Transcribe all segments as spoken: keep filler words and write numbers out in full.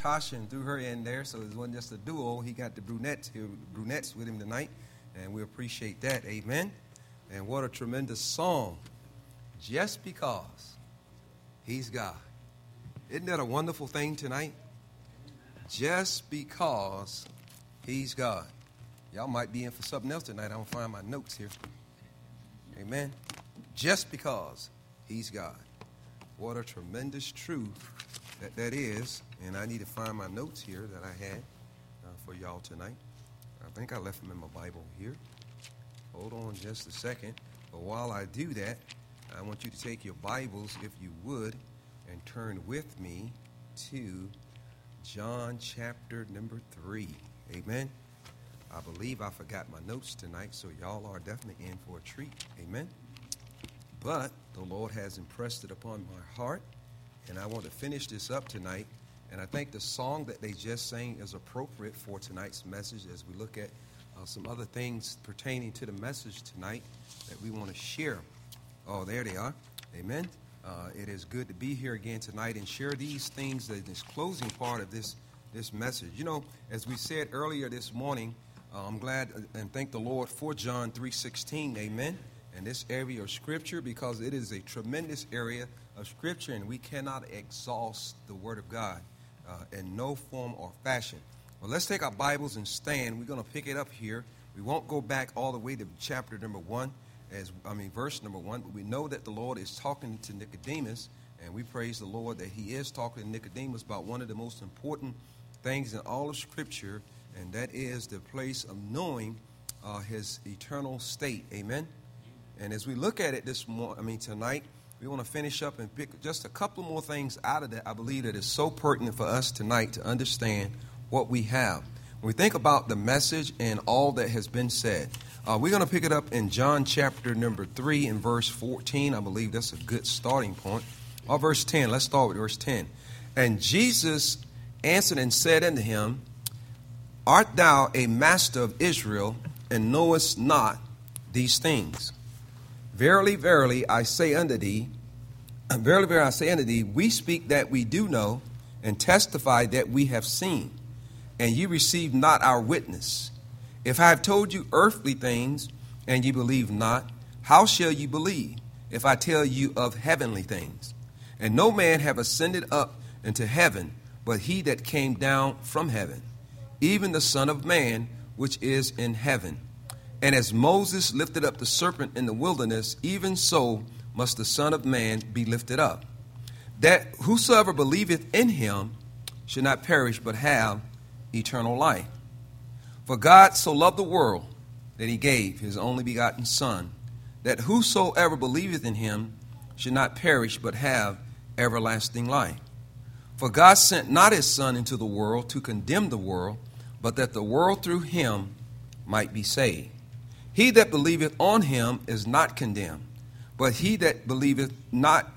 Tasha and threw her in there, so it wasn't just a duo. He got the brunettes here, brunettes with him tonight, and we appreciate that. Amen. And what a tremendous song. Just because he's God. Isn't that a wonderful thing tonight? Just because he's God. Y'all might be in for something else tonight. I don't find my notes here. Amen. Just because he's God. What a tremendous truth that that is. And I need to find my notes here that I had uh, for y'all tonight. I think I left them in my Bible here. Hold on just a second. But while I do that, I want you to take your Bibles, if you would, and turn with me to John chapter number three. Amen. I believe I forgot my notes tonight, so y'all are definitely in for a treat. Amen. But the Lord has impressed it upon my heart, and I want to finish this up tonight. And I think the song that they just sang is appropriate for tonight's message as we look at uh, some other things pertaining to the message tonight that we want to share. Oh, there they are. Amen. Uh, it is good to be here again tonight and share these things, that this closing part of this, this message. You know, as we said earlier this morning, uh, I'm glad and thank the Lord for John three sixteen. Amen. And this area of Scripture, because it is a tremendous area of Scripture, and we cannot exhaust the Word of God uh, in no form or fashion. Well, let's take our Bibles and stand. We're going to pick it up here. We won't go back all the way to chapter number one, as I mean, verse number one. But we know that the Lord is talking to Nicodemus, and we praise the Lord that He is talking to Nicodemus about one of the most important things in all of Scripture, and that is the place of knowing uh, His eternal state. Amen. And as we look at it this morning, I mean tonight, we want to finish up and pick just a couple more things out of that. I believe that is so pertinent for us tonight to understand what we have. When we think about the message and all that has been said, uh, we're going to pick it up in John chapter number three and verse fourteen. I believe that's a good starting point. Or verse ten. Let's start with verse ten. And Jesus answered and said unto him, Art thou a master of Israel, and knowest not these things? Verily, verily, I say unto thee, verily, verily, I say unto thee, we speak that we do know, and testify that we have seen, and ye receive not our witness. If I have told you earthly things, and ye believe not, how shall ye believe, if I tell you of heavenly things? And no man have ascended up into heaven, but he that came down from heaven, even the Son of Man, which is in heaven. And as Moses lifted up the serpent in the wilderness, even so must the Son of Man be lifted up, that whosoever believeth in him should not perish, but have eternal life. For God so loved the world that he gave his only begotten Son, that whosoever believeth in him should not perish, but have everlasting life. For God sent not his Son into the world to condemn the world, but that the world through him might be saved. He that believeth on him is not condemned, but he that believeth not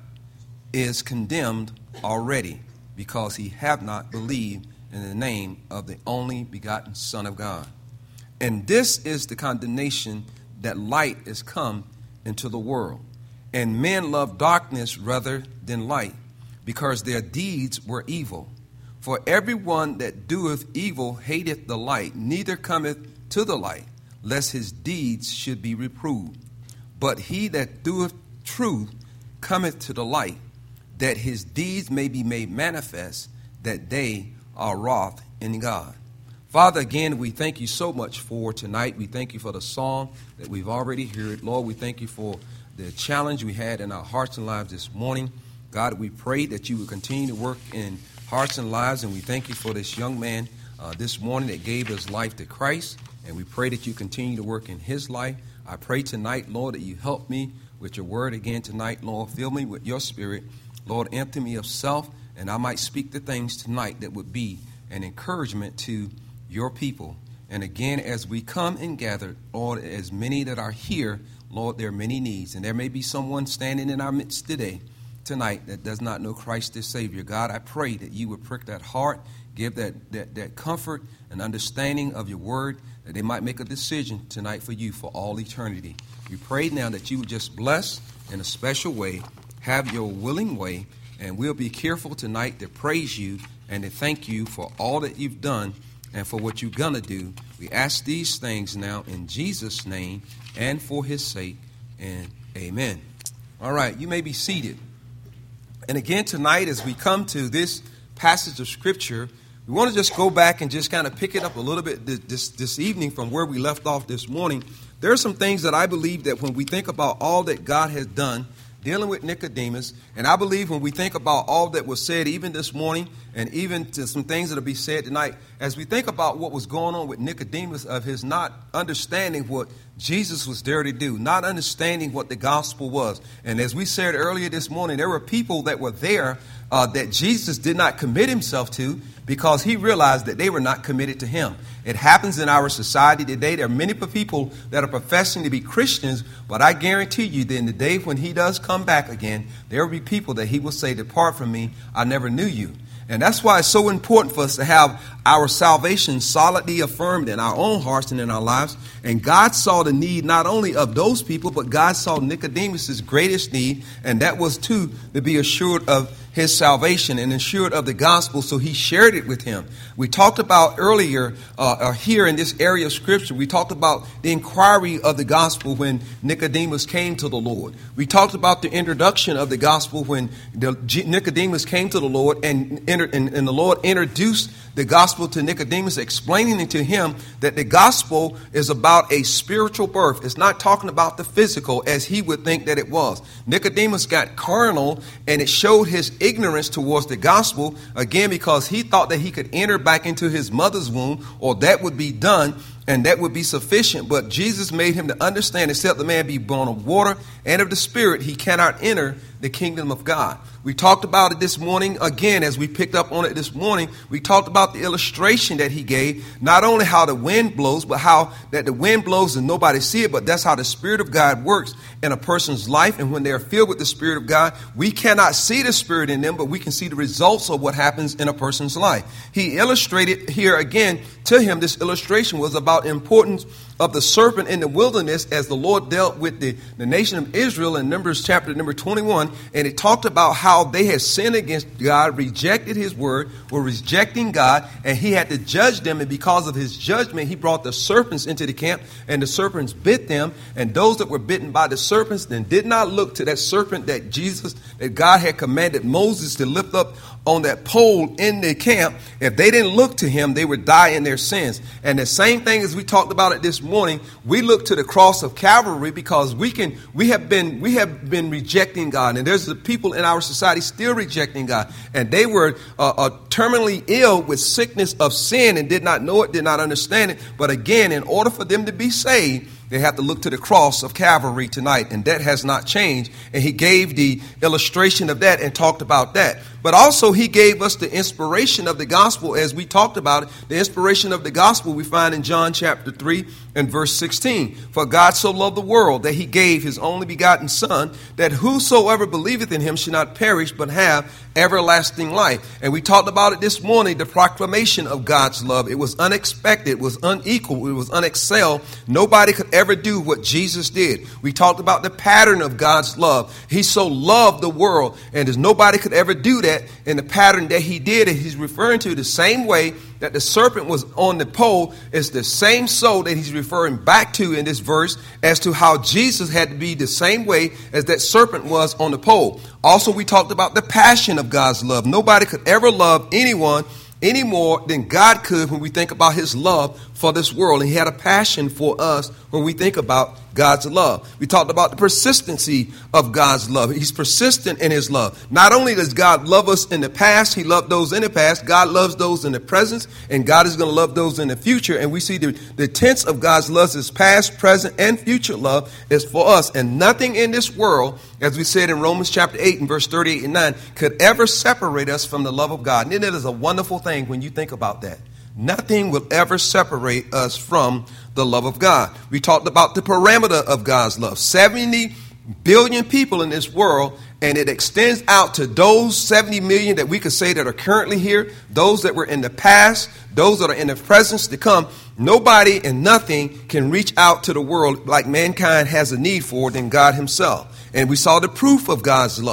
is condemned already, because he hath not believed in the name of the only begotten Son of God. And this is the condemnation, that light is come into the world, and men love darkness rather than light, because their deeds were evil. For every one that doeth evil hateth the light, neither cometh to the light, lest his deeds should be reproved. But he that doeth truth cometh to the light, that his deeds may be made manifest, that they are wrought in God. Father, again, we thank you so much for tonight. We thank you for the song that we've already heard. Lord, we thank you for the challenge we had in our hearts and lives this morning. God, we pray that you would continue to work in hearts and lives, and we thank you for this young man uh, this morning that gave his life to Christ. And we pray that you continue to work in his life. I pray tonight, Lord, that you help me with your word again tonight, Lord. Fill me with your spirit. Lord, empty me of self, and I might speak the things tonight that would be an encouragement to your people. And again, as we come and gather, Lord, as many that are here, Lord, there are many needs. And there may be someone standing in our midst today, tonight, that does not know Christ as Savior. God, I pray that you would prick that heart, give that, that, that comfort and understanding of your word, that they might make a decision tonight for you for all eternity. We pray now that you would just bless in a special way, have your willing way, And we'll be careful tonight to praise you and to thank you for all that you've done and for what you're going to do. We ask these things now in Jesus' name and for his sake, and amen. All right, you may be seated. And again tonight, as we come to this passage of Scripture, we want to just go back and just kind of pick it up a little bit this, this evening from where we left off this morning. There are some things that I believe that when we think about all that God has done, dealing with Nicodemus, and I believe when we think about all that was said even this morning and even to some things that will be said tonight, as we think about what was going on with Nicodemus of his not understanding what Jesus was there to do, not understanding what the gospel was. And as we said earlier this morning, there were people that were there uh, that Jesus did not commit himself to because he realized that they were not committed to him. It happens in our society today. There are many people that are professing to be Christians, but I guarantee you that in the day when he does come back again, there will be people that he will say, "Depart from me, I never knew you." And that's why it's so important for us to have our salvation solidly affirmed in our own hearts and in our lives. And God saw the need not only of those people, but God saw Nicodemus' greatest need, and that was too to be assured of his salvation and assured of the gospel, so he shared it with him. We talked about earlier uh, uh, here in this area of Scripture, we talked about the inquiry of the gospel when Nicodemus came to the Lord. We talked about the introduction of the gospel when the, G- Nicodemus came to the Lord and, entered, and, and the Lord introduced the gospel to Nicodemus, explaining to him that the gospel is about a spiritual birth. It's not talking about the physical as he would think that it was. Nicodemus got carnal, and it showed his ignorance towards the gospel, again, because he thought that he could enter back into his mother's womb, or that would be done, and that would be sufficient. But Jesus made him to understand, except the man be born of water and of the Spirit, he cannot enter the kingdom of God. We talked about it this morning again, as we picked up on it this morning. We talked about the illustration that he gave, not only how the wind blows, but how that the wind blows and nobody see it, but that's how the Spirit of God works in a person's life. And when they're filled with the Spirit of God, we cannot see the Spirit in them, but we can see the results of what happens in a person's life. He illustrated here again to him, this illustration was about the importance of the serpent in the wilderness as the Lord dealt with the, the nation of Israel in Numbers chapter number twenty-one. And it talked about how they had sinned against God, rejected his word, were rejecting God, and he had to judge them. And because of his judgment, he brought the serpents into the camp, and the serpents bit them. And those that were bitten by the serpents then did not look to that serpent that Jesus, that God had commanded Moses to lift up on that pole in the camp. If they didn't look to him, they would die in their sins. And the same thing as we talked about it this morning, we look to the cross of Calvary because we can, we have been, we have been rejecting God. And there's the people in our society still rejecting God. And they were uh, uh, terminally ill with sickness of sin and did not know it, did not understand it. But again, in order for them to be saved, they have to look to the cross of Calvary tonight, and that has not changed. And he gave the illustration of that and talked about that. But also he gave us the inspiration of the gospel as we talked about it. The inspiration of the gospel we find in John chapter three and verse sixteen. For God so loved the world that he gave his only begotten Son, that whosoever believeth in him should not perish but have everlasting life. And we talked about it this morning, the proclamation of God's love. It was unexpected, it was unequal, it was unexcelled. Nobody could ever do what Jesus did. We talked about the pattern of God's love. He so loved the world, and there's nobody could ever do that in the pattern that he did. And he's referring to the same way that the serpent was on the pole. It's the same soul that he's referring back to in this verse as to how Jesus had to be the same way as that serpent was on the pole. Also, we talked about the passion of God's love. Nobody could ever love anyone any more than God could when we think about his love for this world. And he had a passion for us when we think about God's love. We talked about the persistency of God's love. He's persistent in his love. Not only does God love us in the past, he loved those in the past, God loves those in the present, and God is going to love those in the future. And we see the, the tense of God's love is past, present, and future love is for us. And nothing in this world, as we said in Romans chapter eight and verse thirty-eight and nine, could ever separate us from the love of God. And it is a wonderful thing when you think about that. Nothing will ever separate us from the love of God. We talked about the parameter of God's love. seventy billion people in this world, and it extends out to those seventy million that we could say that are currently here, those that were in the past, those that are in the presence to come. Nobody and nothing can reach out to the world like mankind has a need for than God himself. And we saw the proof of God's love.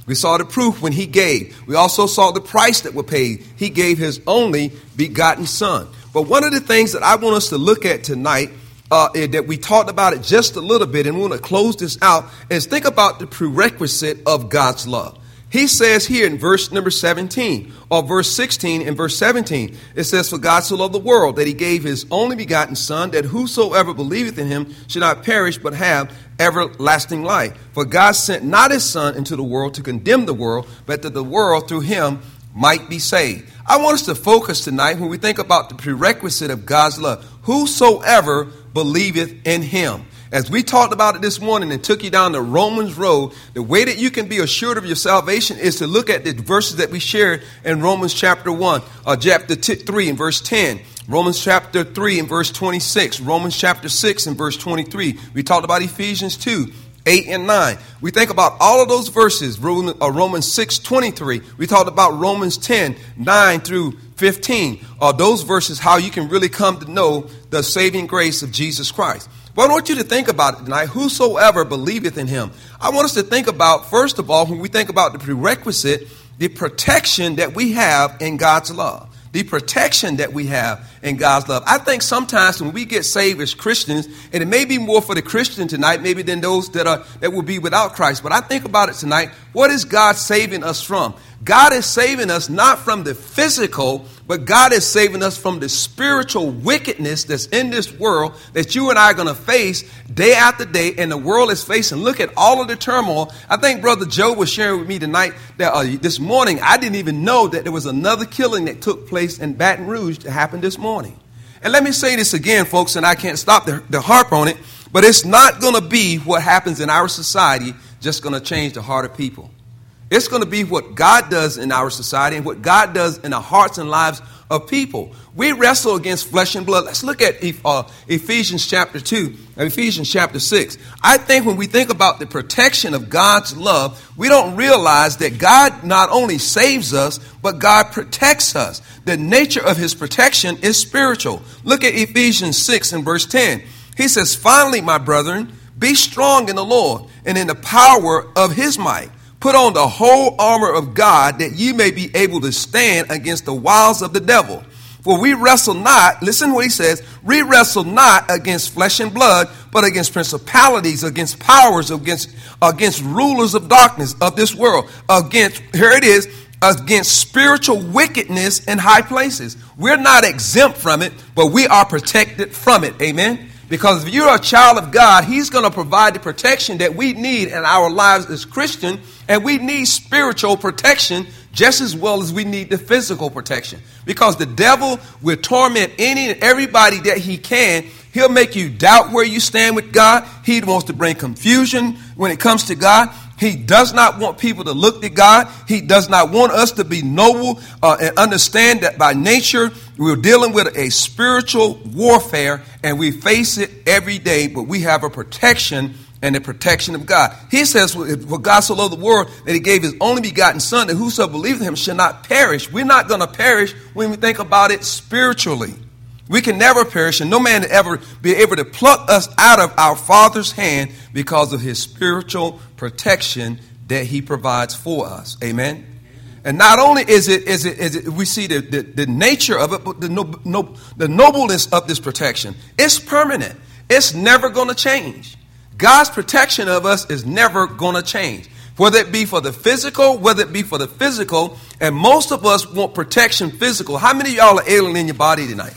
We saw the proof when he gave. We also saw the price that was paid. He gave his only begotten son. But one of the things that I want us to look at tonight, uh, that we talked about it just a little bit, and we want to close this out, is think about the prerequisite of God's love. He says here in verse number seventeen, or verse sixteen and verse seventeen, it says, "For God so loved the world that he gave his only begotten son, that whosoever believeth in him should not perish but have everlasting life. For God sent not his son into the world to condemn the world, but that the world through him might be saved." I want us to focus tonight when we think about the prerequisite of God's love. Whosoever believeth in him. As we talked about it this morning and took you down the Romans road, the way that you can be assured of your salvation is to look at the verses that we shared in Romans chapter one, or chapter three and verse ten. Romans chapter three and verse twenty-six. Romans chapter six and verse twenty-three. We talked about Ephesians two, eight and nine. We think about all of those verses. Romans six, twenty-three. We talked about Romans ten, nine through fifteen. Are those verses how you can really come to know the saving grace of Jesus Christ. But I want you to think about it tonight. Whosoever believeth in him. I want us to think about, first of all, when we think about the prerequisite, the protection that we have in God's love. The protection that we have in God's love. I think sometimes when we get saved as Christians, and it may be more for the Christian tonight, maybe than those that are that will be without Christ. But I think about it tonight. What is God saving us from? God is saving us not from the physical, but God is saving us from the spiritual wickedness that's in this world that you and I are going to face day after day, and the world is facing. Look at all of the turmoil. I think Brother Joe was sharing with me tonight that uh, this morning, I didn't even know that there was another killing that took place in Baton Rouge that happened this morning. And let me say this again, folks, and I can't stop to, to harp on it, but it's not going to be what happens in our society just going to change the heart of people. It's going to be what God does in our society and what God does in the hearts and lives of people. We wrestle against flesh and blood. Let's look at uh, Ephesians chapter two, Ephesians chapter six. I think when we think about the protection of God's love, we don't realize that God not only saves us, but God protects us. The nature of his protection is spiritual. Look at Ephesians six and verse ten. He says, "Finally, my brethren, be strong in the Lord and in the power of his might. Put on the whole armor of God, that ye may be able to stand against the wiles of the devil. For we wrestle not," listen to what he says, "we wrestle not against flesh and blood, but against principalities, against powers, against, against rulers of darkness of this world, against," here it is, "against spiritual wickedness in high places." We're not exempt from it, but we are protected from it. Amen. Because if you're a child of God, he's going to provide the protection that we need in our lives as Christian. And we need spiritual protection just as well as we need the physical protection. Because the devil will torment any and everybody that he can. He'll make you doubt where you stand with God. He wants to bring confusion when it comes to God. He does not want people to look to God. He does not want us to be noble uh, and understand that by nature we're dealing with a spiritual warfare, and we face it every day, but we have a protection and the protection of God. He says, "For God so loved the world that he gave his only begotten son, that whoso believeth in him shall not perish." We're not going to perish when we think about it spiritually. We can never perish, and no man will ever be able to pluck us out of our Father's hand because of his spiritual protection that he provides for us. Amen. And not only is it, is it, is it we see the, the, the nature of it, but the, no, no, the nobleness of this protection. It's permanent. It's never going to change. God's protection of us is never going to change. Whether it be for the physical, whether it be for the physical, and most of us want protection physical. How many of y'all are ailing in your body tonight?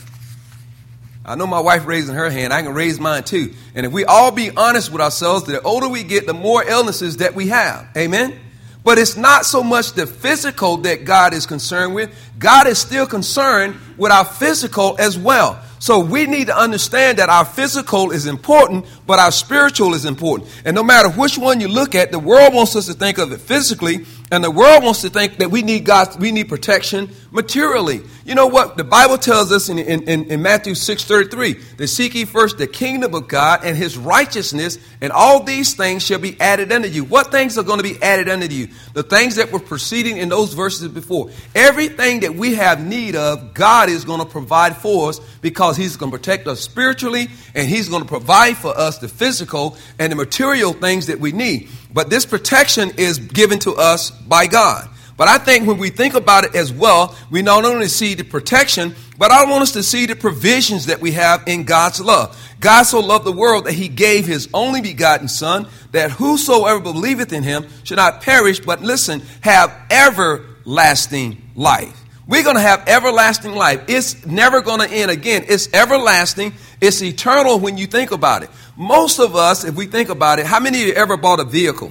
I know my wife raising her hand. I can raise mine too. And if we all be honest with ourselves, the older we get, the more illnesses that we have. Amen? But it's not so much the physical that God is concerned with. God is still concerned with our physical as well. So we need to understand that our physical is important, but our spiritual is important. And no matter which one you look at, the world wants us to think of it physically, and the world wants to think that we need God, we need protection materially. You know what? The Bible tells us in, in, in Matthew six thirty-three, that seek ye first the kingdom of God and his righteousness, and all these things shall be added unto you. What things are going to be added unto you? The things that were preceding in those verses before. Everything that we have need of, God is going to provide for us, because he's going to protect us spiritually, and he's going to provide for us the physical and the material things that we need. But this protection is given to us by God. But I think when we think about it as well, we not only see the protection, but I want us to see the provisions that we have in God's love. God so loved the world that he gave his only begotten Son, that whosoever believeth in him should not perish, but listen, have everlasting life. We're going to have everlasting life. It's never going to end again. It's everlasting. It's eternal when you think about it. Most of us, if we think about it, how many of you ever bought a vehicle?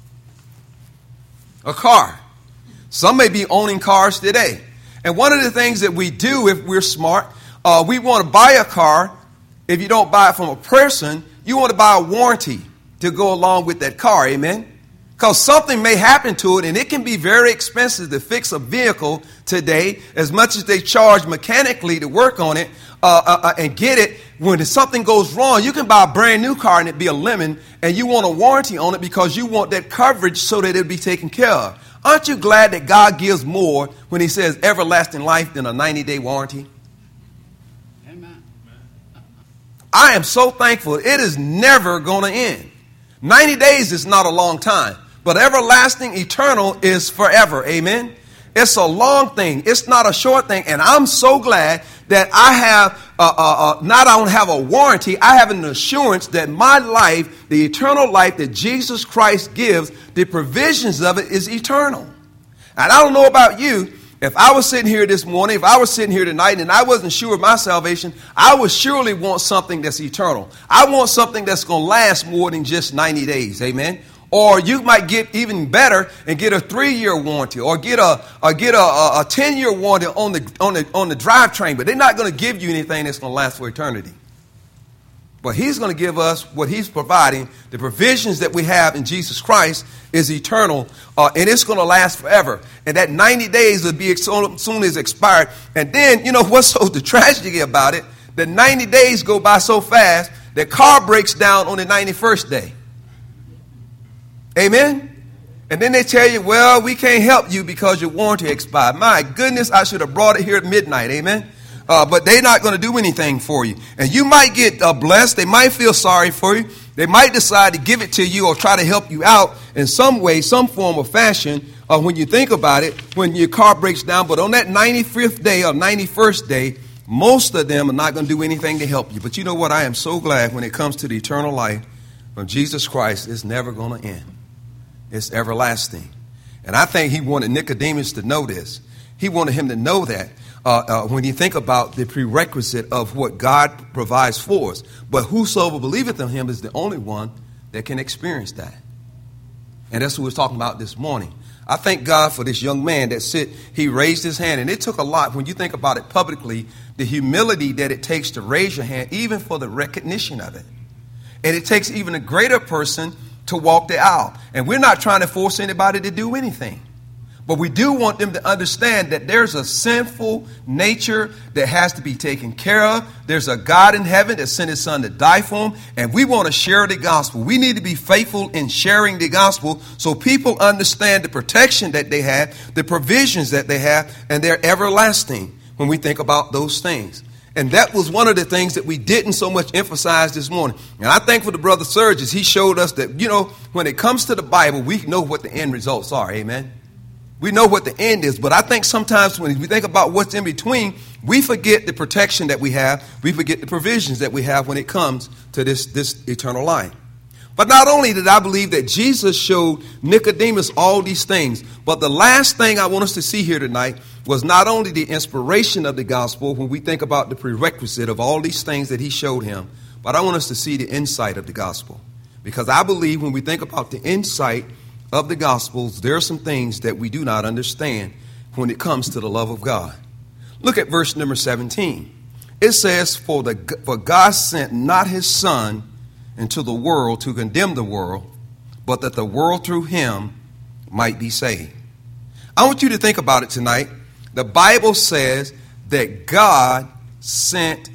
A car. Some may be owning cars today. And one of the things that we do if we're smart, uh, we want to buy a car. If you don't buy it from a person, you want to buy a warranty to go along with that car. Amen? Because something may happen to it, and it can be very expensive to fix a vehicle today, as much as they charge mechanically to work on it uh, uh, and get it. When something goes wrong, you can buy a brand new car and it be a lemon, and you want a warranty on it because you want that coverage so that it'll be taken care of. Aren't you glad that God gives more when he says everlasting life than a ninety-day warranty? Amen. I am so thankful. It is never going to end. ninety days is not a long time, but everlasting, eternal is forever. Amen. It's a long thing. It's not a short thing. And I'm so glad that I have, uh, uh, uh, not I don't have a warranty, I have an assurance that my life, the eternal life that Jesus Christ gives, the provisions of it is eternal. And I don't know about you, if I was sitting here this morning, if I was sitting here tonight and I wasn't sure of my salvation, I would surely want something that's eternal. I want something that's going to last more than just ninety days. Amen. Or you might get even better and get a three-year warranty, or get a or get a, a, a ten-year warranty on the on the on the drivetrain. But they're not going to give you anything that's going to last for eternity. But he's going to give us what he's providing. The provisions that we have in Jesus Christ is eternal, uh, and it's going to last forever. And that ninety days will be as soon as expired. And then, you know what's so the tragedy about it? The ninety days go by so fast that car breaks down on the ninety-first day. Amen? And then they tell you, well, we can't help you because your warranty expired. My goodness, I should have brought it here at midnight. Amen? Uh, but they're not going to do anything for you. And you might get uh, blessed. They might feel sorry for you. They might decide to give it to you or try to help you out in some way, some form or fashion. Uh, when you think about it, when your car breaks down. But on that ninety-fifth day or ninety-first day, most of them are not going to do anything to help you. But you know what? I am so glad when it comes to the eternal life from Jesus Christ, it's never going to end. It's everlasting. And I think he wanted Nicodemus to know this. He wanted him to know that uh, uh, when you think about the prerequisite of what God provides for us. But whosoever believeth in him is the only one that can experience that. And that's what we're talking about this morning. I thank God for this young man that sit, he raised his hand. And it took a lot, when you think about it publicly, the humility that it takes to raise your hand, even for the recognition of it. And it takes even a greater person to walk the aisle. And we're not trying to force anybody to do anything. But we do want them to understand that there's a sinful nature that has to be taken care of. There's a God in heaven that sent his son to die for them. And we want to share the gospel. We need to be faithful in sharing the gospel so people understand the protection that they have, the provisions that they have, and they're everlasting when we think about those things. And that was one of the things that we didn't so much emphasize this morning. And I thank for the brother Sergius. He showed us that, you know, when it comes to the Bible, we know what the end results are. Amen. We know what the end is. But I think sometimes when we think about what's in between, we forget the protection that we have. We forget the provisions that we have when it comes to this, this eternal life. But not only did I believe that Jesus showed Nicodemus all these things, but the last thing I want us to see here tonight was not only the inspiration of the gospel when we think about the prerequisite of all these things that he showed him, but I want us to see the insight of the gospel. Because I believe when we think about the insight of the gospels, there are some things that we do not understand when it comes to the love of God. Look at verse number seventeen. It says, for, the, for God sent not his son into the world to condemn the world, but that the world through him might be saved. I want you to think about it tonight. The Bible says that God sent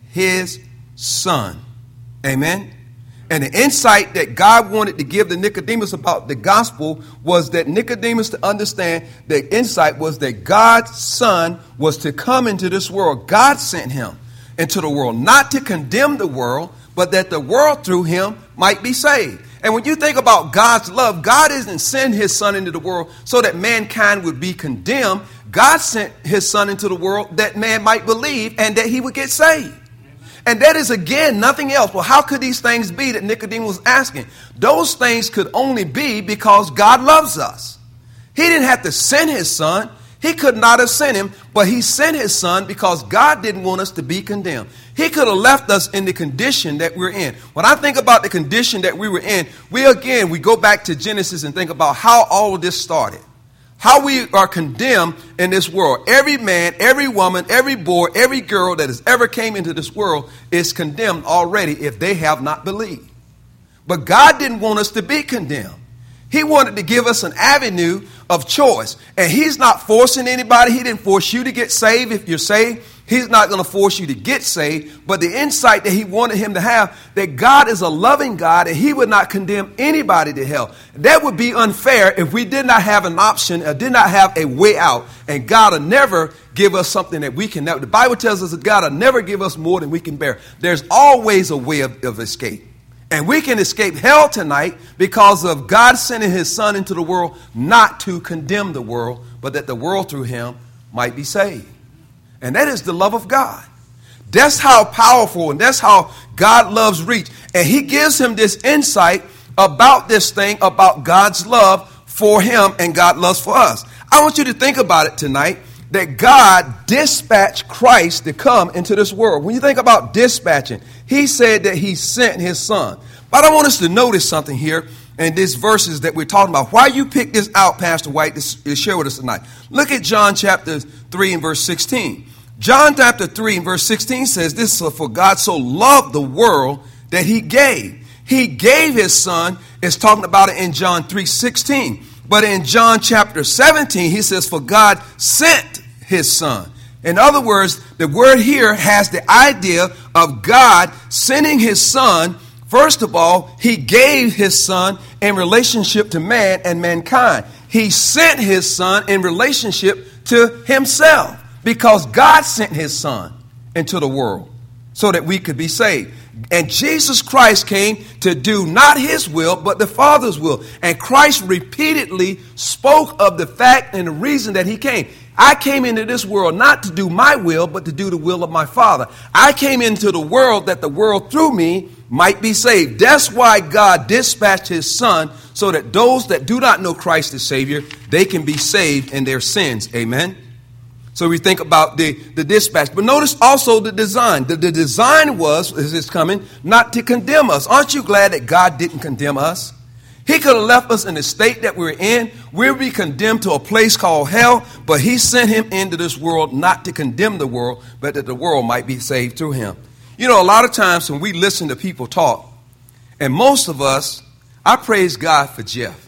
his son. Amen. And the insight that God wanted to give to Nicodemus about the gospel was that Nicodemus to understand the insight was that God's son was to come into this world. God sent him into the world, not to condemn the world, but that the world through him might be saved. And when you think about God's love, God isn't sending his son into the world so that mankind would be condemned. God sent his son into the world that man might believe and that he would get saved. And that is, again, nothing else. Well, how could these things be that Nicodemus was asking? Those things could only be because God loves us. He didn't have to send his son. He could not have sent him, but he sent his son because God didn't want us to be condemned. He could have left us in the condition that we're in. When I think about the condition that we were in, we again, we go back to Genesis and think about how all of this started. How we are condemned in this world. Every man, every woman, every boy, every girl that has ever came into this world is condemned already if they have not believed. But God didn't want us to be condemned. He wanted to give us an avenue of choice. And he's not forcing anybody. He didn't force you to get saved if you're saved. He's not going to force you to get saved. But the insight that he wanted him to have, that God is a loving God and he would not condemn anybody to hell. That would be unfair if we did not have an option or did not have a way out. And God will never give us something that we can never. The Bible tells us that God will never give us more than we can bear. There's always a way of, of escape. And we can escape hell tonight because of God sending his son into the world not to condemn the world, but that the world through him might be saved. And that is the love of God. That's how powerful and that's how God loves reach. And he gives him this insight about this thing, about God's love for him and God loves for us. I want you to think about it tonight, that God dispatched Christ to come into this world. When you think about dispatching, he said that he sent his son. But I want us to notice something here in these verses that we're talking about. Why you picked this out, Pastor White, to share with us tonight. Look at John chapter three and verse sixteen. John chapter three and verse sixteen says this: for God so loved the world that he gave. He gave his son. It's talking about it in John three sixteen. But in John chapter seventeen, he says, for God sent his son. In other words, the word here has the idea of God sending his son. First of all, he gave his son in relationship to man and mankind. He sent his son in relationship to himself because God sent his son into the world so that we could be saved. And Jesus Christ came to do not his will, but the Father's will. And Christ repeatedly spoke of the fact and the reason that he came. I came into this world not to do my will, but to do the will of my Father. I came into the world that the world through me might be saved. That's why God dispatched his son so that those that do not know Christ as Savior, they can be saved in their sins. Amen. So we think about the, the dispatch. But notice also the design. The, the design was, as it's coming, not to condemn us. Aren't you glad that God didn't condemn us? He could have left us in the state that we're in. We'll be condemned to a place called hell. But he sent him into this world not to condemn the world, but that the world might be saved through him. You know, a lot of times when we listen to people talk, and most of us, I praise God for Jeff.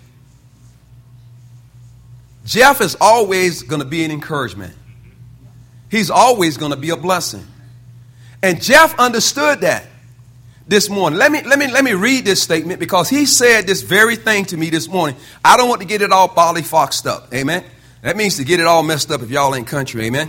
Jeff is always going to be an encouragement. He's always going to be a blessing. And Jeff understood that this morning. Let me, let me, let me read this statement because he said this very thing to me this morning. I don't want to get it all bollyfoxed up. Amen. That means to get it all messed up if y'all ain't country. Amen.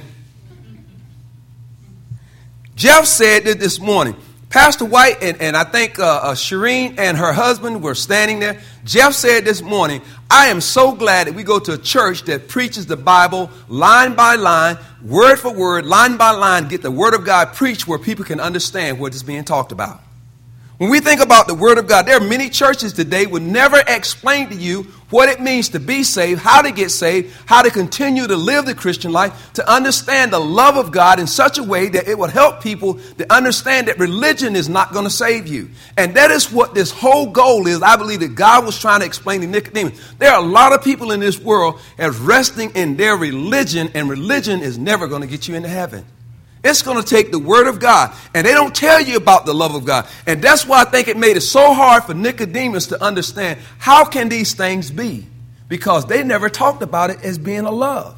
Jeff said that this morning. Pastor White and, and I think uh, uh, Shireen and her husband were standing there. Jeff said this morning, I am so glad that we go to a church that preaches the Bible line by line, word for word, line by line, get the word of God preached where people can understand what is being talked about. When we think about the word of God, there are many churches today would never explain to you what it means to be saved, how to get saved, how to continue to live the Christian life, to understand the love of God in such a way that it will help people to understand that religion is not going to save you. And that is what this whole goal is. I believe that God was trying to explain to Nicodemus. There are a lot of people in this world as resting in their religion, and religion is never going to get you into heaven. It's going to take the word of God. And they don't tell you about the love of God. And that's why I think it made it so hard for Nicodemus to understand how can these things be? Because they never talked about it as being a love.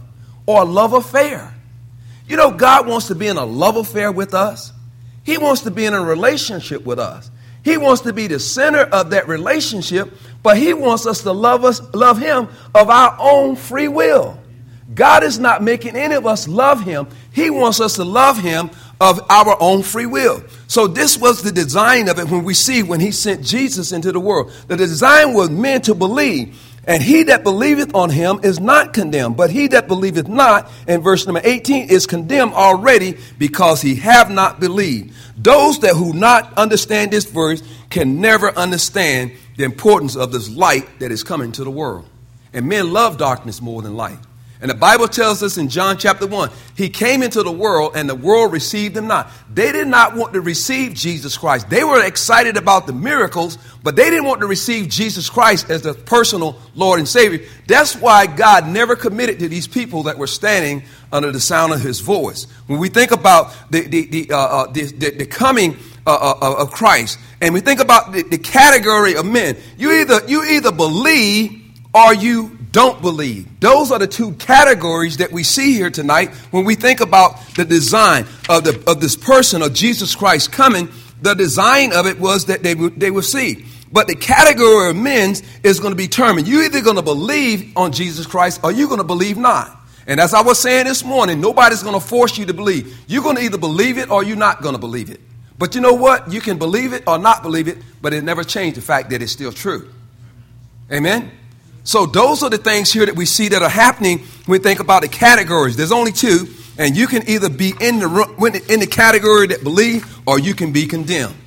or a love affair. You know, God wants to be in a love affair with us. He wants to be in a relationship with us. He wants to be the center of that relationship, but he wants us to love us, love him of our own free will. God is not making any of us love him. He wants us to love him of our own free will. So this was the design of it when we see when he sent Jesus into the world. The design was meant to believe. And he that believeth on him is not condemned, but he that believeth not, in verse number eighteen, is condemned already because he have not believed. Those that who not understand this verse can never understand the importance of this light that is coming to the world. And men love darkness more than light. And the Bible tells us in John chapter one, he came into the world and the world received him not. They did not want to receive Jesus Christ. They were excited about the miracles, but they didn't want to receive Jesus Christ as their personal Lord and Savior. That's why God never committed to these people that were standing under the sound of his voice. When we think about the, the, the, uh, uh, the, the, the coming uh, uh, of Christ, and we think about the, the category of men, you either, you either believe or you don't believe. Those are the two categories that we see here tonight when we think about the design of the of this person of Jesus Christ coming. The design of it was that they would they would see. But the category of men is going to be determined. You're either going to believe on Jesus Christ or you're going to believe not. And as I was saying this morning, nobody's going to force you to believe. You're going to either believe it or you're not going to believe it. But you know what? You can believe it or not believe it, but it never changed the fact that it's still true. Amen? So those are the things here that we see that are happening when we think about the categories. There's only two, and you can either be in the in the category that believe, or you can be condemned.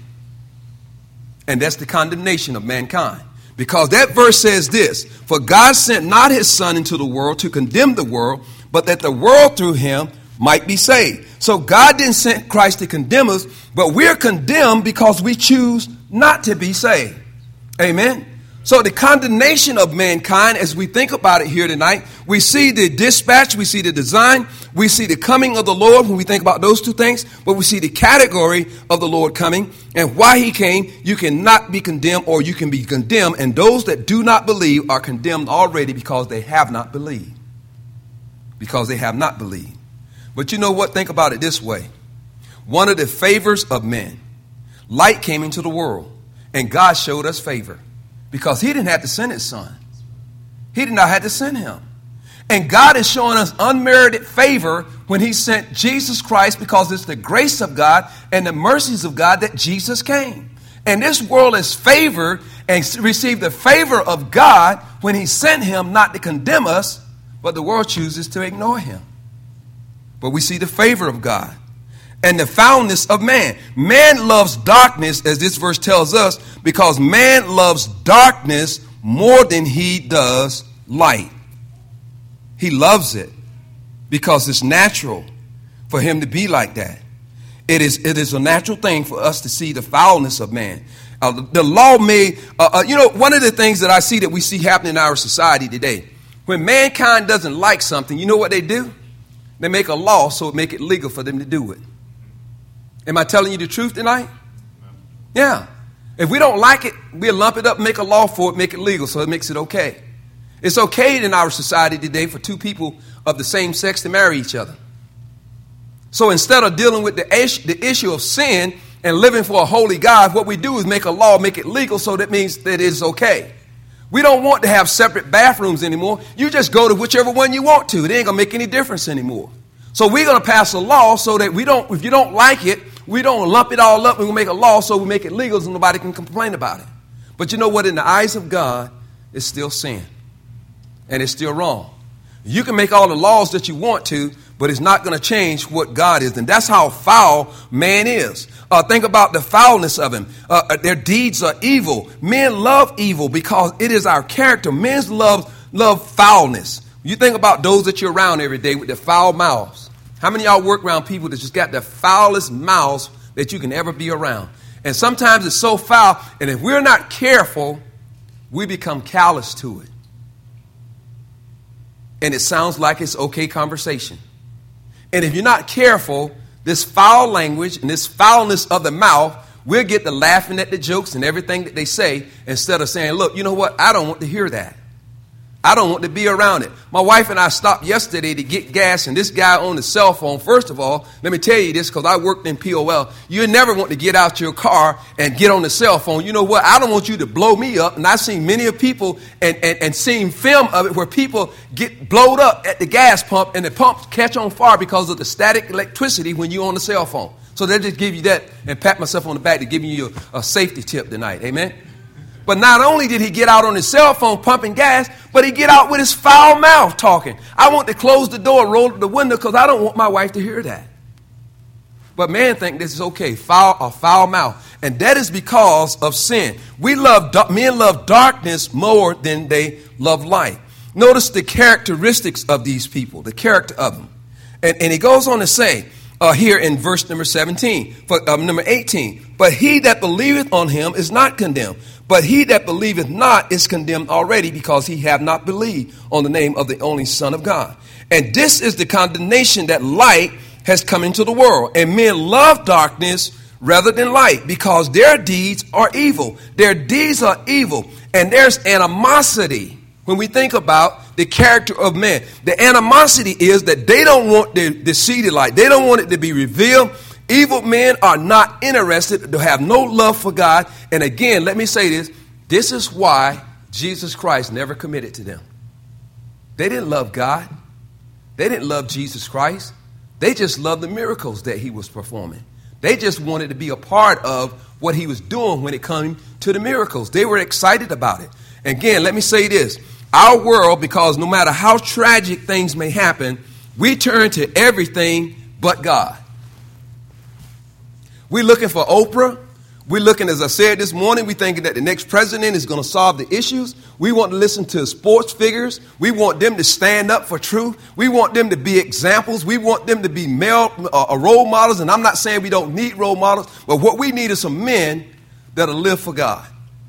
And that's the condemnation of mankind. Because that verse says this, for God sent not his son into the world to condemn the world, but that the world through him might be saved. So God didn't send Christ to condemn us, but we're condemned because we choose not to be saved. Amen. So the condemnation of mankind, as we think about it here tonight, we see the dispatch, we see the design, we see the coming of the Lord when we think about those two things, but we see the category of the Lord coming and why he came. You cannot be condemned or you can be condemned, and those that do not believe are condemned already because they have not believed. Because they have not believed. But you know what? Think about it this way. One of the favors of men, light came into the world, and God showed us favor. Because he didn't have to send his son. He did not have to send him. And God is showing us unmerited favor when he sent Jesus Christ, because it's the grace of God and the mercies of God that Jesus came. And this world is favored and received the favor of God when he sent him not to condemn us, but the world chooses to ignore him. But we see the favor of God. And the foulness of man. Man loves darkness, as this verse tells us, because man loves darkness more than he does light. He loves it because it's natural for him to be like that. It is, it is a natural thing for us to see the foulness of man. Uh, the, the law made, uh, uh, you know, one of the things that I see that we see happening in our society today, when mankind doesn't like something, you know what they do? They make a law so it make it legal for them to do it. Am I telling you the truth tonight? Yeah. If we don't like it, we'll lump it up, make a law for it, make it legal so it makes it okay. It's okay in our society today for two people of the same sex to marry each other. So instead of dealing with the issue, the issue of sin and living for a holy God, what we do is make a law, make it legal, so that means that it is okay. We don't want to have separate bathrooms anymore. You just go to whichever one you want to. It ain't going to make any difference anymore. So we're going to pass a law so that we don't, if you don't like it, we don't lump it all up and we make a law so we make it legal so nobody can complain about it. But you know what? In the eyes of God, it's still sin. And it's still wrong. You can make all the laws that you want to, but it's not going to change what God is. And that's how foul man is. Uh, think about the foulness of him. Uh, their deeds are evil. Men love evil because it is our character. Men love, love foulness. You think about those that you're around every day with their foul mouths. How many of y'all work around people that just got the foulest mouths that you can ever be around? And sometimes it's so foul, and if we're not careful, we become callous to it. And it sounds like it's okay conversation. And if you're not careful, this foul language and this foulness of the mouth, we'll get to laughing at the jokes and everything that they say instead of saying, look, you know what? I don't want to hear that. I don't want to be around it. My wife and I stopped yesterday to get gas, and this guy on the cell phone, first of all, let me tell you this because I worked in P O L. You never want to get out your car and get on the cell phone. You know what? I don't want you to blow me up. And I've seen many of people and, and, and seen film of it where people get blowed up at the gas pump and the pumps catch on fire because of the static electricity when you're on the cell phone. So they just give you that and pat myself on the back to give you a, a safety tip tonight. Amen. But not only did he get out on his cell phone pumping gas, but he get out with his foul mouth talking. I want to close the door, roll up the window because I don't want my wife to hear that. But man think this is okay, foul a foul mouth. And that is because of sin. We love men love darkness more than they love light. Notice the characteristics of these people, the character of them. And, and he goes on to say uh, here in verse number seventeen, for, uh, number eighteen, but he that believeth on him is not condemned. But he that believeth not is condemned already, because he have not believed on the name of the only Son of God. And this is the condemnation, that light has come into the world, and men love darkness rather than light, because their deeds are evil. Their deeds are evil, and there's animosity. When we think about the character of man, the animosity is that they don't want the, the seedy light. They don't want it to be revealed. Evil men are not interested, to have no love for God. And again, let me say this. This is why Jesus Christ never committed to them. They didn't love God. They didn't love Jesus Christ. They just loved the miracles that he was performing. They just wanted to be a part of what he was doing when it came to the miracles. They were excited about it. Again, let me say this. Our world, because no matter how tragic things may happen, we turn to everything but God. We're looking for Oprah. We're looking, as I said this morning, we're thinking that the next president is going to solve the issues. We want to listen to sports figures. We want them to stand up for truth. We want them to be examples. We want them to be male uh, role models. And I'm not saying we don't need role models, but what we need is some men that'll live for God.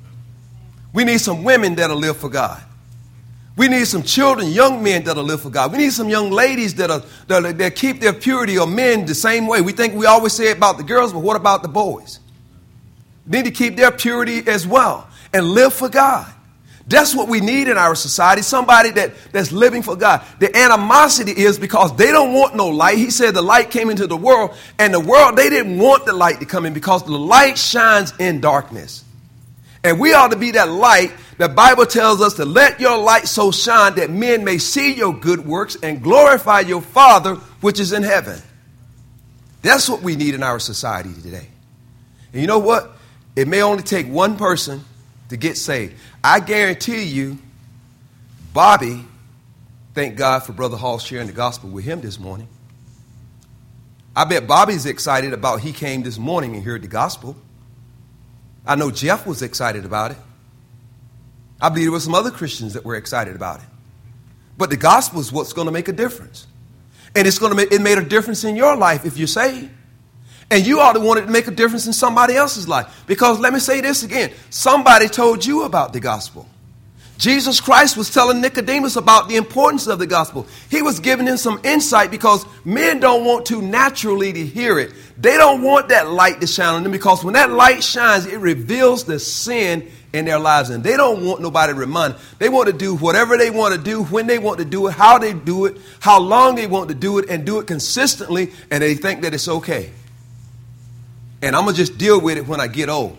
We need some women that'll live for God. We need some children, young men that'll live for God. We need some young ladies that'll, that'll, that'll keep their purity, or men the same way. We think we always say it about the girls, but what about the boys? They need to keep their purity as well and live for God. That's what we need in our society, somebody that, that's living for God. The animosity is because they don't want no light. He said the light came into the world, and the world, they didn't want the light to come in because the light shines in darkness. And we ought to be that light. The Bible tells us to let your light so shine that men may see your good works and glorify your Father which is in heaven. That's what we need in our society today. And you know what? It may only take one person to get saved. I guarantee you, Bobby, thank God for Brother Hall sharing the gospel with him this morning. I bet Bobby's excited about he came this morning and heard the gospel. I know Jeff was excited about it. I believe there were some other Christians that were excited about it. But the gospel is what's going to make a difference. And it's going to make, it made a difference in your life if you're saved. And you ought to want it to make a difference in somebody else's life. Because let me say this again. Somebody told you about the gospel. Jesus Christ was telling Nicodemus about the importance of the gospel. He was giving him some insight, because men don't want to naturally to hear it. They don't want that light to shine on them, because when that light shines, it reveals the sin in their lives. And they don't want nobody to remind them. They want to do whatever they want to do, when they want to do it, how they do it, how long they want to do it, and do it consistently. And they think that it's okay. And I'm going to just deal with it when I get old.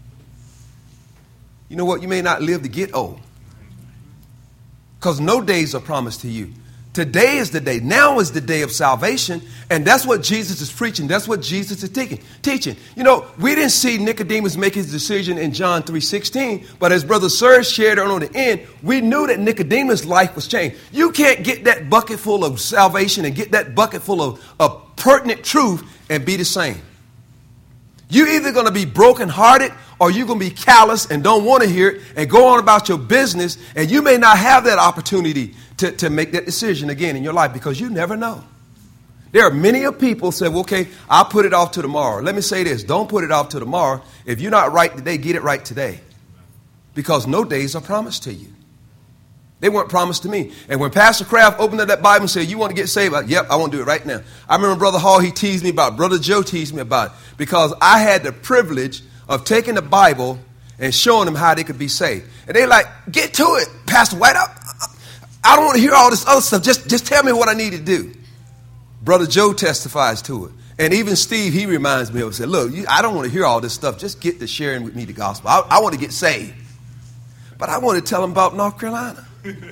You know what? You may not live to get old, because no days are promised to you. Today is the day. Now is the day of salvation. And that's what Jesus is preaching. That's what Jesus is teaching. Teaching. You know, we didn't see Nicodemus make his decision in John three sixteen. But as Brother Serge shared on the end, we knew that Nicodemus' life was changed. You can't get that bucket full of salvation and get that bucket full of, of pertinent truth and be the same. You're either going to be brokenhearted, or you're going to be callous and don't want to hear it and go on about your business. And you may not have that opportunity to, to make that decision again in your life, because you never know. There are many of people say, well, okay, I'll put it off to tomorrow. Let me say this. Don't put it off to tomorrow. If you're not right today, get it right today. Because no days are promised to you. They weren't promised to me. And when Pastor Kraft opened up that Bible and said, you want to get saved? I, yep, I want to do it right now. I remember Brother Hall, he teased me about it. Brother Joe teased me about it. Because I had the privilege of taking the Bible and showing them how they could be saved. And they're like, get to it, Pastor White. I, I don't want to hear all this other stuff. Just, just tell me what I need to do. Brother Joe testifies to it. And even Steve, he reminds me of it. Said, look, you, I don't want to hear all this stuff. Just get to sharing with me the gospel. I, I want to get saved. But I want to tell them about North Carolina.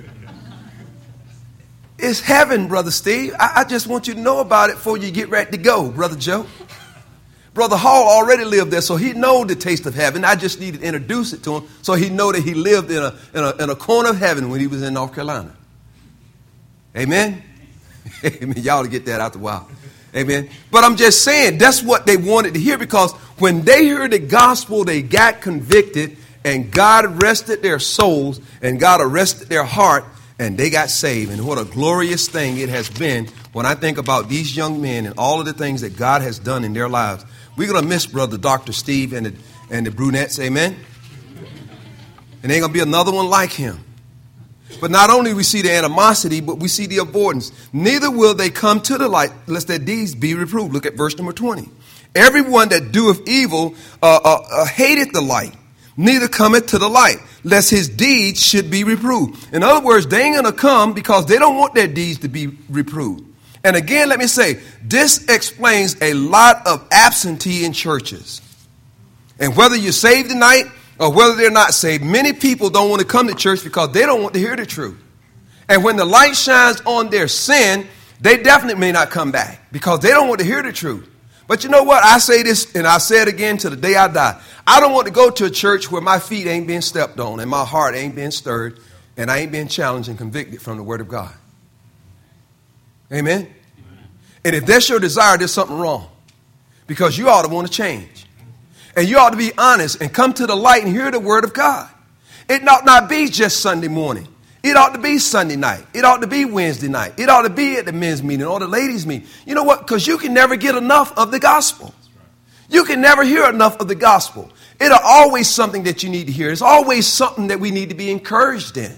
It's heaven, Brother Steve. I, I just want you to know about it before you get ready to go, Brother Joe. Brother Hall already lived there, so he know the taste of heaven. I just needed to introduce it to him so he know that he lived in a, in a, in a corner of heaven when he was in North Carolina. Amen? Amen. Y'all to get that out the wild. Amen. But I'm just saying that's what they wanted to hear, because when they heard the gospel, they got convicted and God arrested their souls and God arrested their heart and they got saved. And what a glorious thing it has been when I think about these young men and all of the things that God has done in their lives. We're going to miss Brother Doctor Steve and the, and the brunettes. Amen. And ain't going to be another one like him. But not only we see the animosity, but we see the avoidance. Neither will they come to the light, lest their deeds be reproved. Look at verse number twenty. Everyone that doeth evil uh, uh, uh, hateth the light, neither cometh to the light, lest his deeds should be reproved. In other words, they ain't going to come because they don't want their deeds to be reproved. And again, let me say, this explains a lot of absentee in churches. And whether you're saved tonight, or whether they're not saved, many people don't want to come to church because they don't want to hear the truth. And when the light shines on their sin, they definitely may not come back because they don't want to hear the truth. But you know what? I say this, and I say it again to the day I die. I don't want to go to a church where my feet ain't being stepped on and my heart ain't being stirred and I ain't being challenged and convicted from the Word of God. Amen? Amen. And if that's your desire, there's something wrong, because you ought to want to change. And you ought to be honest and come to the light and hear the Word of God. It ought not be just Sunday morning. It ought to be Sunday night. It ought to be Wednesday night. It ought to be at the men's meeting or the ladies' meeting. You know what? Because you can never get enough of the gospel. You can never hear enough of the gospel. It's always something that you need to hear. It's always something that we need to be encouraged in.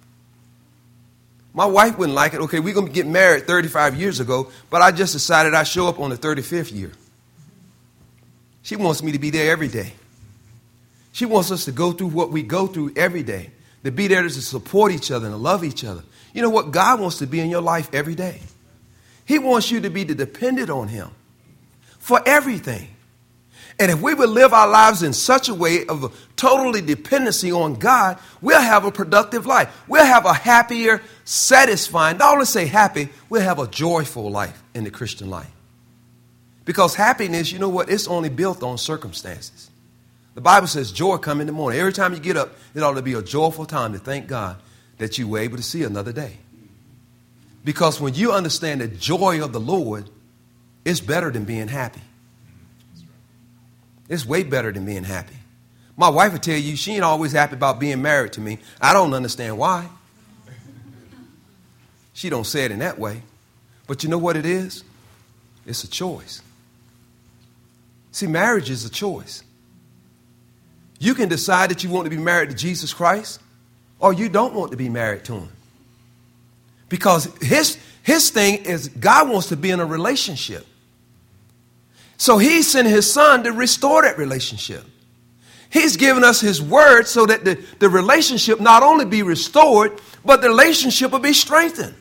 My wife wouldn't like it. Okay, we're going to get married thirty-five years ago, but I just decided I'd show up on the thirty-fifth year. She wants me to be there every day. She wants us to go through what we go through every day, to be there to support each other and to love each other. You know what? God wants to be in your life every day. He wants you to be dependent on him for everything. And if we would live our lives in such a way of a totally dependency on God, we'll have a productive life. We'll have a happier, satisfying, not only say happy, we'll have a joyful life in the Christian life. Because happiness, you know what, it's only built on circumstances. The Bible says joy come in the morning. Every time you get up, it ought to be a joyful time to thank God that you were able to see another day. Because when you understand the joy of the Lord, it's better than being happy. It's way better than being happy. My wife would tell you she ain't always happy about being married to me. I don't understand why. She don't say it in that way. But you know what it is? It's a choice. See, marriage is a choice. You can decide that you want to be married to Jesus Christ, or you don't want to be married to him. Because his, his thing is God wants to be in a relationship. So he sent his son to restore that relationship. He's given us his word so that the, the relationship not only be restored, but the relationship will be strengthened.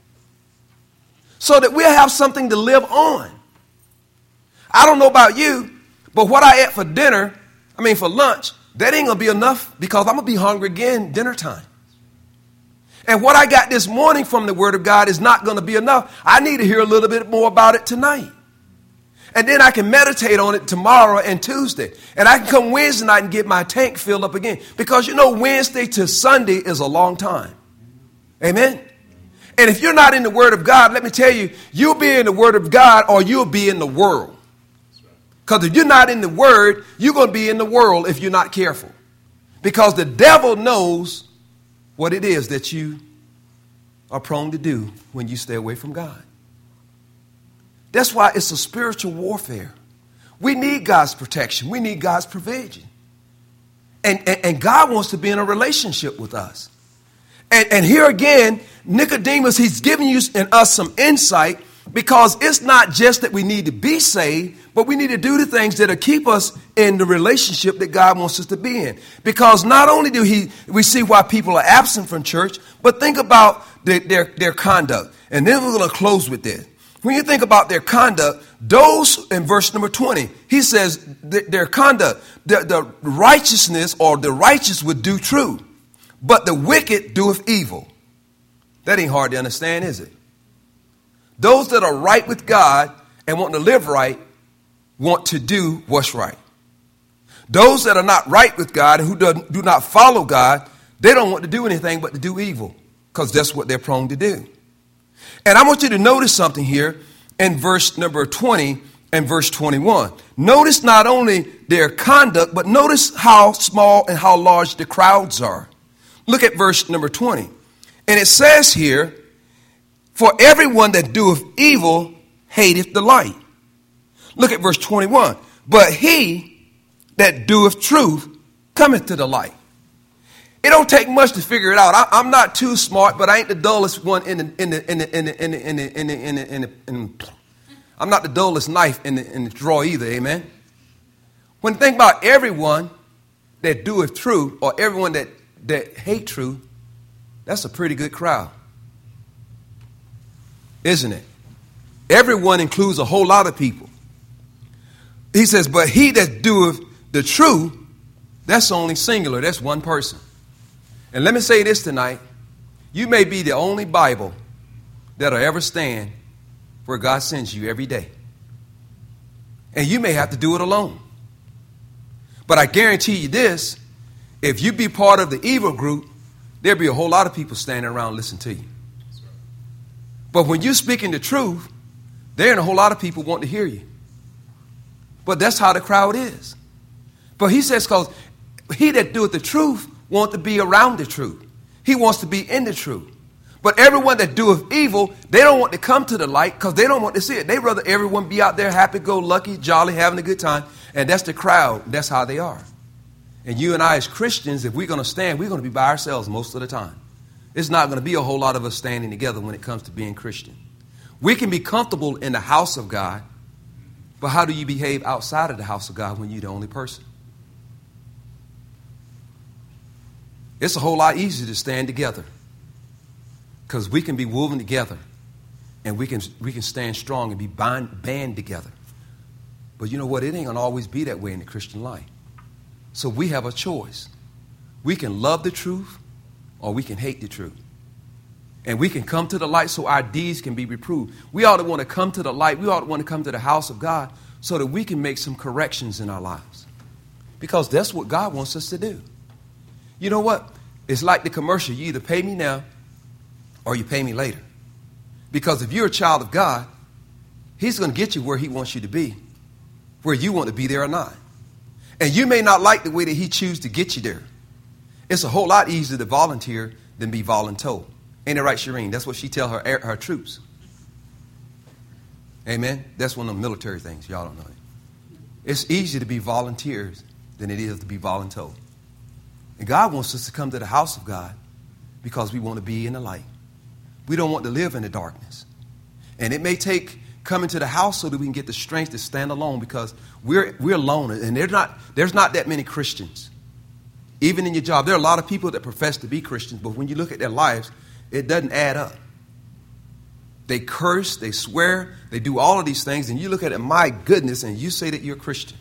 So that we'll have something to live on. I don't know about you, but what I ate for dinner, I mean for lunch, that ain't going to be enough because I'm going to be hungry again dinner time. And what I got this morning from the Word of God is not going to be enough. I need to hear a little bit more about it tonight. And then I can meditate on it tomorrow and Tuesday. And I can come Wednesday night and get my tank filled up again. Because you know, Wednesday to Sunday is a long time. Amen? And if you're not in the Word of God, let me tell you, you'll be in the Word of God or you'll be in the world. Because if you're not in the Word, you're going to be in the world if you're not careful. Because the devil knows what it is that you are prone to do when you stay away from God. That's why it's a spiritual warfare. We need God's protection. We need God's provision. And, and, and God wants to be in a relationship with us. And, and here again, Nicodemus, he's giving you and us some insight, because it's not just that we need to be saved, but we need to do the things that will keep us in the relationship that God wants us to be in. Because not only do he, we see why people are absent from church, but think about their, their, their conduct. And then we're going to close with this. When you think about their conduct, those in verse number twenty, he says th- their conduct, the, the righteousness or the righteous would do true, but the wicked doeth evil. That ain't hard to understand, is it? Those that are right with God and want to live right want to do what's right. Those that are not right with God and who do, do not follow God, they don't want to do anything but to do evil because that's what they're prone to do. And I want you to notice something here in verse number twenty and verse twenty-one. Notice not only their conduct, but notice how small and how large the crowds are. Look at verse number twenty. And it says here, for everyone that doeth evil hateth the light. Look at verse twenty-one. But he that doeth truth cometh to the light. It don't take much to figure it out. I, I'm not too smart, but I ain't the dullest one in the in the in the in the in the in the in the in the, in the, in the I'm not the dullest knife in the in the drawer either. Amen. When you think about everyone that doeth truth or everyone that that hate truth, that's a pretty good crowd, isn't it? Everyone includes a whole lot of people. He says, but he that doeth the truth, that's only singular. That's one person. And let me say this tonight. You may be the only Bible that'll ever stand where God sends you every day. And you may have to do it alone. But I guarantee you this, if you be part of the evil group, there'll be a whole lot of people standing around listening to you. But when you're speaking the truth, there ain't a whole lot of people want to hear you. But that's how the crowd is. But he says, because he that doeth the truth wants to be around the truth. He wants to be in the truth. But everyone that doeth evil, they don't want to come to the light because they don't want to see it. They rather everyone be out there happy-go-lucky, jolly, having a good time. And that's the crowd. That's how they are. And you and I as Christians, if we're going to stand, we're going to be by ourselves most of the time. It's not going to be a whole lot of us standing together when it comes to being Christian. We can be comfortable in the house of God, but how do you behave outside of the house of God when you're the only person? It's a whole lot easier to stand together because we can be woven together and we can we can stand strong and be bind, band together. But you know what? It ain't going to always be that way in the Christian life. So we have a choice. We can love the truth or we can hate the truth. And we can come to the light so our deeds can be reproved. We ought to want to come to the light. We ought to want to come to the house of God so that we can make some corrections in our lives. Because that's what God wants us to do. You know what? It's like the commercial. You either pay me now or you pay me later. Because if you're a child of God, he's going to get you where he wants you to be, where you want to be there or not. And you may not like the way that he chooses to get you there. It's a whole lot easier to volunteer than be voluntold. Ain't it right, Shireen? That's what she tell her, her troops. Amen? That's one of the military things. Y'all don't know it. It's easier to be volunteers than it is to be voluntold. And God wants us to come to the house of God because we want to be in the light. We don't want to live in the darkness. And it may take coming to the house so that we can get the strength to stand alone because we're we're alone. And there's not, there's not that many Christians. Even in your job, there are a lot of people that profess to be Christians, but when you look at their lives, it doesn't add up. They curse, they swear, they do all of these things, and you look at it, my goodness, and you say that you're a Christian.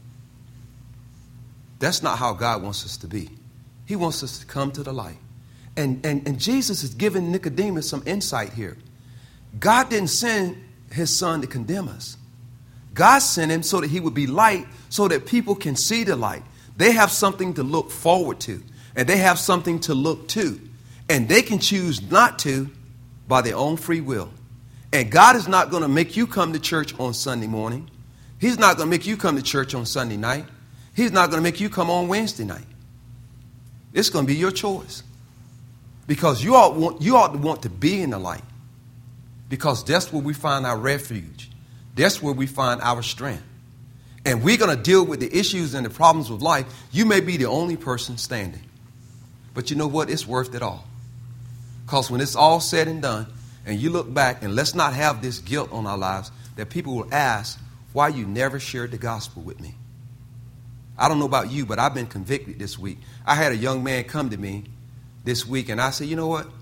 That's not how God wants us to be. He wants us to come to the light. And, and, and Jesus is giving Nicodemus some insight here. God didn't send his son to condemn us. God sent him so that he would be light, so that people can see the light. They have something to look forward to, and they have something to look to. And they can choose not to by their own free will. And God is not going to make you come to church on Sunday morning. He's not going to make you come to church on Sunday night. He's not going to make you come on Wednesday night. It's going to be your choice. Because you ought, want, you ought to want to be in the light. Because that's where we find our refuge. That's where we find our strength. And we're going to deal with the issues and the problems of life. You may be the only person standing. But you know what? It's worth it all. Because when it's all said and done, and you look back, and let's not have this guilt on our lives, that people will ask, why you never shared the gospel with me? I don't know about you, but I've been convicted this week. I had a young man come to me this week, and I said, you know what?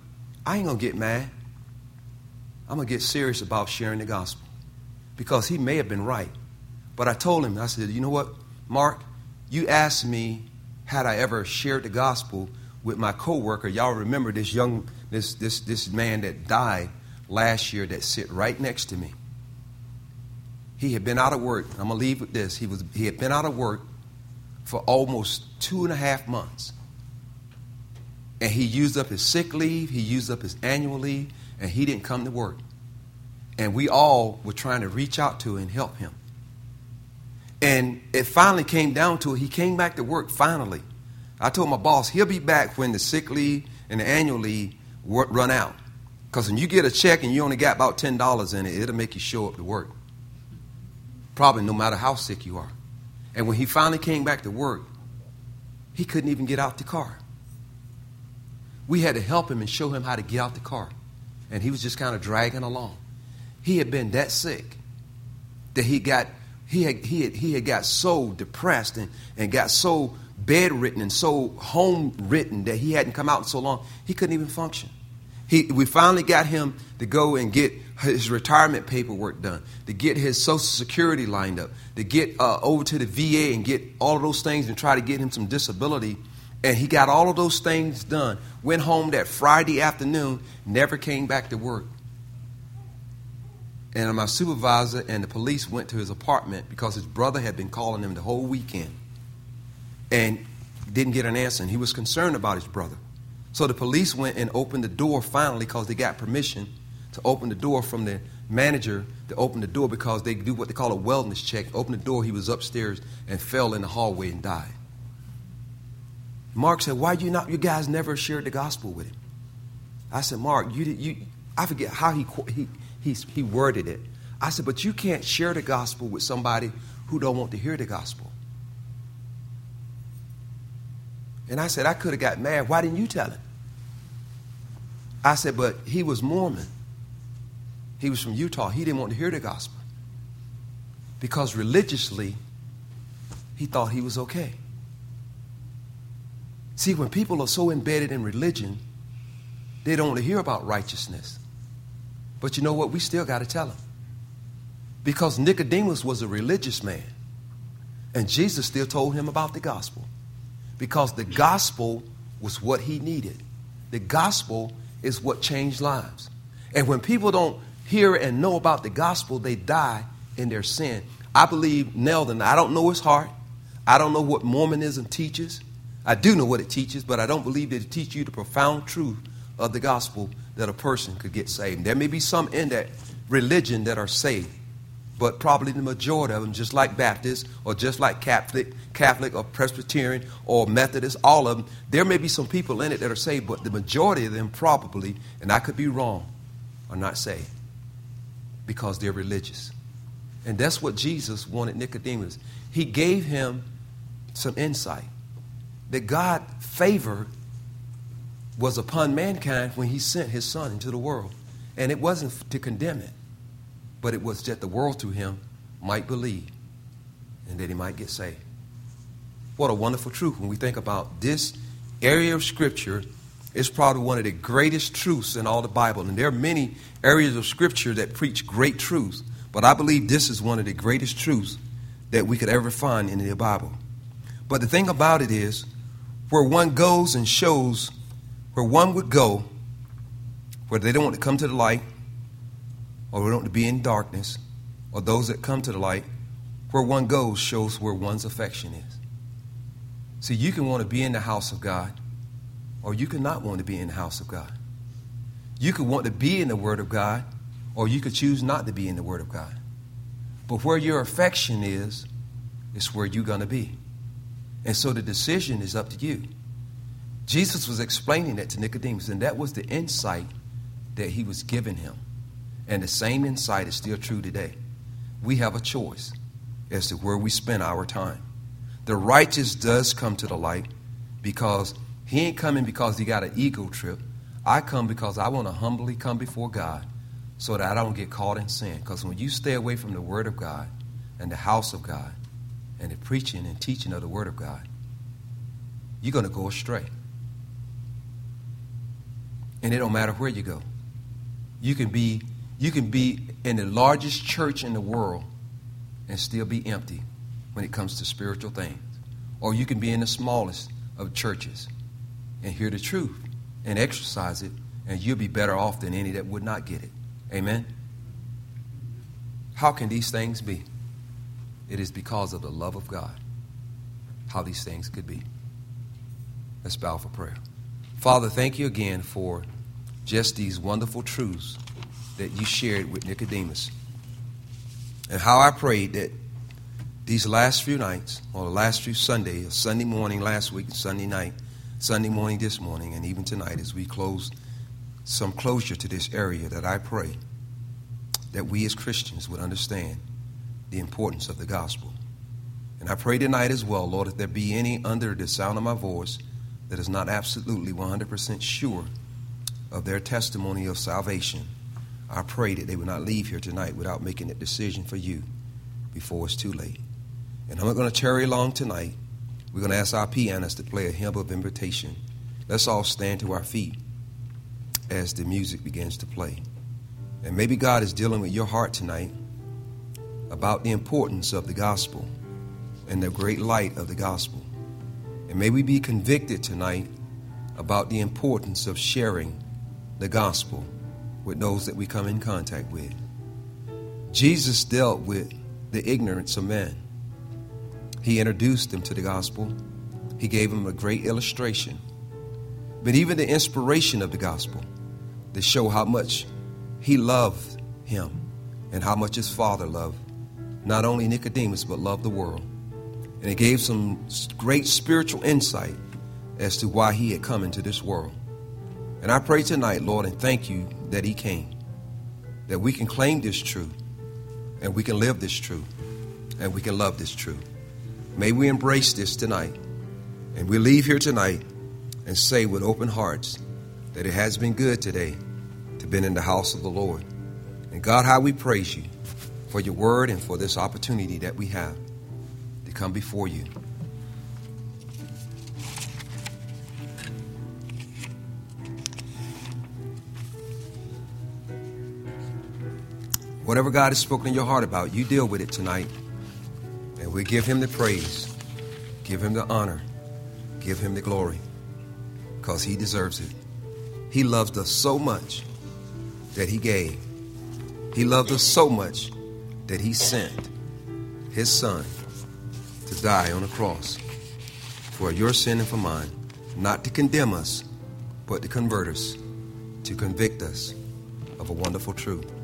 I ain't going to get mad. I'm going to get serious about sharing the gospel. Because he may have been right. But I told him, I said, you know what, Mark, you asked me had I ever shared the gospel with my coworker. Y'all remember this young, this this this man that died last year that sit right next to me. He had been out of work. I'm gonna leave with this. He was he had been out of work for almost two and a half months. And he used up his sick leave, he used up his annual leave, and he didn't come to work. And we all were trying to reach out to and help him. And it finally came down to it. He came back to work finally. I told my boss, he'll be back when the sick leave and the annual leave run out. Because when you get a check and you only got about ten dollars in it, it'll make you show up to work. Probably no matter how sick you are. And when he finally came back to work, he couldn't even get out the car. We had to help him and show him how to get out the car. And he was just kind of dragging along. He had been that sick that he got he had he had, he had got so depressed and, and got so bedridden and so home ridden that he hadn't come out in so long he couldn't even function. He we finally got him to go and get his retirement paperwork done, to get his Social Security lined up, to get uh, over to the V A and get all of those things and try to get him some disability. And he got all of those things done. Went home that Friday afternoon, never came back to work. And my supervisor and the police went to his apartment because his brother had been calling him the whole weekend and didn't get an answer. And he was concerned about his brother. So the police went and opened the door finally because they got permission to open the door from the manager to open the door because they do what they call a wellness check. Open the door, he was upstairs and fell in the hallway and died. Mark said, why you not, you guys never shared the gospel with him? I said, Mark, you, you I forget how he, he, he, he worded it. I said, but you can't share the gospel with somebody who don't want to hear the gospel. And I said, I could have got mad. Why didn't you tell him? I said, but he was Mormon. He was from Utah. He didn't want to hear the gospel. Because religiously, he thought he was okay. See, when people are so embedded in religion, they don't want to hear about righteousness. But you know what? We still got to tell them. Because Nicodemus was a religious man. And Jesus still told him about the gospel. Because the gospel was what he needed. The gospel is what changed lives. And when people don't hear and know about the gospel, they die in their sin. I believe, Neldon, I don't know his heart. I don't know what Mormonism teaches. I do know what it teaches, but I don't believe that it teaches you the profound truth of the gospel that a person could get saved. There may be some in that religion that are saved, but probably the majority of them, just like Baptist or just like Catholic, Catholic or Presbyterian or Methodist, all of them, there may be some people in it that are saved, but the majority of them probably, and I could be wrong, are not saved because they're religious. And that's what Jesus wanted Nicodemus. He gave him some insight that God's favor was upon mankind when he sent his son into the world. And it wasn't to condemn it, but it was that the world through him might believe and that he might get saved. What a wonderful truth when we think about this area of Scripture. It's probably one of the greatest truths in all the Bible. And there are many areas of Scripture that preach great truths, but I believe this is one of the greatest truths that we could ever find in the Bible. But the thing about it is, where one goes and shows, where one would go, where they don't want to come to the light, or they don't want to be in darkness, or those that come to the light, where one goes shows where one's affection is. See, you can want to be in the house of God, or you can not want to be in the house of God. You could want to be in the Word of God, or you could choose not to be in the Word of God. But where your affection is, is where you're going to be. And so the decision is up to you. Jesus was explaining that to Nicodemus, and that was the insight that he was giving him. And the same insight is still true today. We have a choice as to where we spend our time. The righteous does come to the light because he ain't coming because he got an ego trip. I come because I want to humbly come before God so that I don't get caught in sin. Because when you stay away from the Word of God and the house of God, and the preaching and teaching of the Word of God, you're going to go astray. And it don't matter where you go. You can be, you can be in the largest church in the world and still be empty when it comes to spiritual things. Or you can be in the smallest of churches and hear the truth and exercise it, and you'll be better off than any that would not get it. Amen? How can these things be? It is because of the love of God, how these things could be. Let's bow for prayer. Father, thank you again for just these wonderful truths that you shared with Nicodemus. And how I prayed that these last few nights, or the last few Sundays, Sunday morning last week, Sunday night, Sunday morning this morning, and even tonight as we close some closure to this area, that I pray that we as Christians would understand the importance of the gospel. And I pray tonight as well, Lord, if there be any under the sound of my voice that is not absolutely one hundred percent sure of their testimony of salvation, I pray that they would not leave here tonight without making a decision for you before it's too late. And I'm not going to tarry long tonight. We're going to ask our pianist to play a hymn of invitation. Let's all stand to our feet as the music begins to play. And maybe God is dealing with your heart tonight about the importance of the gospel and the great light of the gospel. And may we be convicted tonight about the importance of sharing the gospel with those that we come in contact with. Jesus dealt with the ignorance of men. He introduced them to the gospel. He gave them a great illustration. But even the inspiration of the gospel to show how much he loved him and how much his Father loved not only Nicodemus but loved the world. And it gave some great spiritual insight as to why he had come into this world. And I pray tonight, Lord, and thank you that he came, that we can claim this truth, and we can live this truth, and we can love this truth. May we embrace this tonight, and we leave here tonight and say with open hearts that it has been good today to be in the house of the Lord. And God, how we praise you for your word and for this opportunity that we have to come before you. Whatever God has spoken in your heart about, you deal with it tonight. And we give him the praise, give him the honor, give him the glory, because he deserves it. He loved us so much that he gave. He loved us so much that he sent his son to die on the cross for your sin and for mine, not to condemn us, but to convert us, to convict us of a wonderful truth.